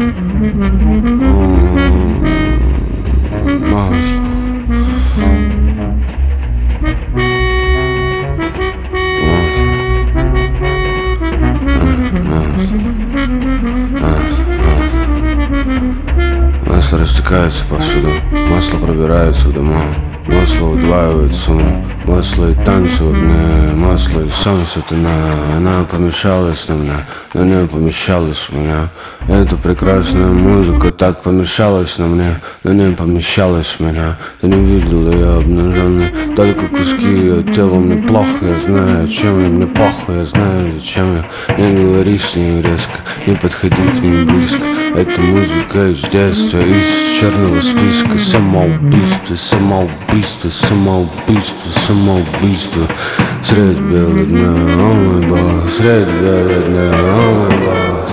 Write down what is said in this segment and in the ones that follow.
Масло растекается повсюду, масло пробирается в дома, масло удваивает сумму, масло и танцы в огне, масло и солнце тона. Она помешалась на мне, но не помещалась в меня. Эта прекрасная музыка так помешалась на мне, но не помещалась в меня. Ты не видел ее обнаженной, только куски ее тела. Мне плохо, я знаю, чем я, мне похуй, я знаю, зачем я. Не говори с ней резко, не подходи к ней близко. Это музыка из детства, из черного списка. Самоубийство, самоубийство, самоубийство, самоубийство. Средь бела дня, о мой бог, средь бела дня, о мой бог.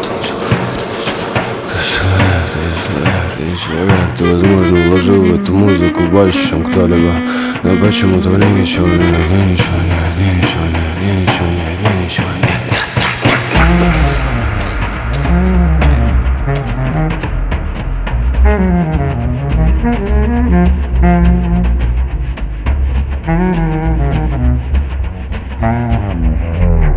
Ты человек, ты, возможно, вложил в эту музыку больше, чем кто-либо. Но почему-то мне ничего нет, мне ничего нет, мне ничего нет, мне ничего нет, мне ничего нет. Mm-hmm.